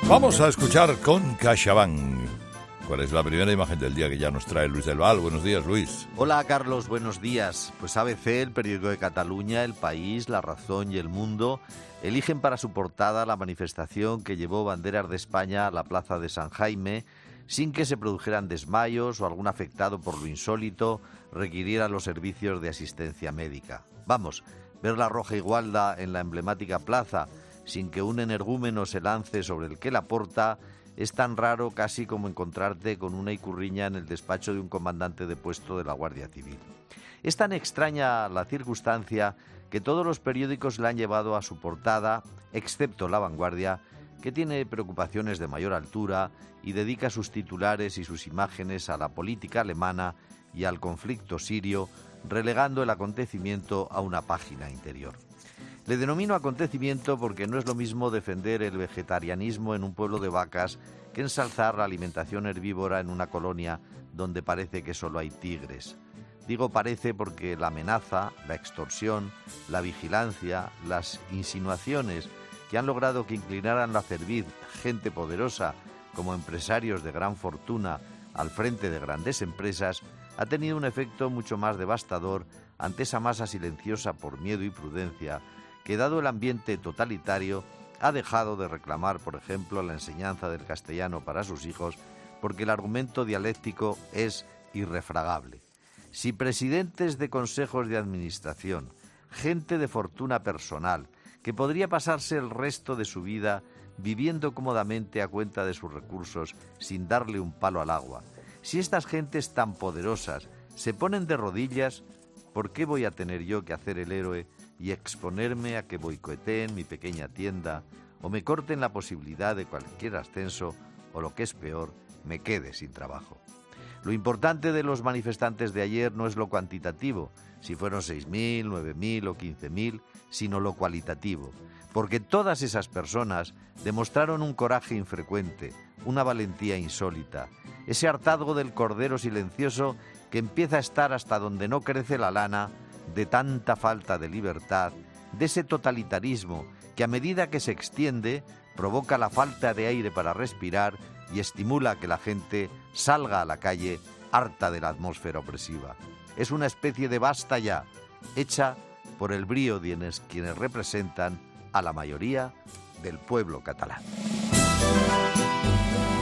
Vamos a escuchar con CaixaBank. ¿Cuál es la primera imagen del día que ya nos trae Luis del Val? Buenos días, Luis. Hola, Carlos, buenos días. Pues ABC, el periódico de Cataluña, El País, La Razón y El Mundo eligen para su portada la manifestación que llevó banderas de España a la plaza de San Jaime sin que se produjeran desmayos o algún afectado por lo insólito requiriera los servicios de asistencia médica. Vamos, ver la roja igualda en la emblemática plaza sin que un energúmeno se lance sobre el que la porta es tan raro casi como encontrarte con una icurriña en el despacho de un comandante de puesto de la Guardia Civil. Es tan extraña la circunstancia que todos los periódicos la han llevado a su portada, excepto La Vanguardia, que tiene preocupaciones de mayor altura y dedica sus titulares y sus imágenes a la política alemana y al conflicto sirio, relegando el acontecimiento a una página interior. Le denomino acontecimiento porque no es lo mismo defender el vegetarianismo en un pueblo de vacas que ensalzar la alimentación herbívora en una colonia donde parece que solo hay tigres. Digo parece porque la amenaza, la extorsión, la vigilancia, las insinuaciones que han logrado que inclinaran la cerviz gente poderosa como empresarios de gran fortuna al frente de grandes empresas ha tenido un efecto mucho más devastador ante esa masa silenciosa por miedo y prudencia que, dado el ambiente totalitario, ha dejado de reclamar, por ejemplo, la enseñanza del castellano para sus hijos, porque el argumento dialéctico es irrefragable. Si presidentes de consejos de administración, gente de fortuna personal, que podría pasarse el resto de su vida viviendo cómodamente a cuenta de sus recursos sin darle un palo al agua, si estas gentes tan poderosas se ponen de rodillas, ¿por qué voy a tener yo que hacer el héroe y exponerme a que boicoteen mi pequeña tienda o me corten la posibilidad de cualquier ascenso o, lo que es peor, me quede sin trabajo? Lo importante de los manifestantes de ayer no es lo cuantitativo, si fueron 6.000, 9.000 o 15.000, sino lo cualitativo, porque todas esas personas demostraron un coraje infrecuente, una valentía insólita, ese hartazgo del cordero silencioso que empieza a estar hasta donde no crece la lana de tanta falta de libertad, de ese totalitarismo que a medida que se extiende provoca la falta de aire para respirar y estimula que la gente salga a la calle harta de la atmósfera opresiva. Es una especie de basta ya, hecha por el brío de quienes representan a la mayoría del pueblo catalán.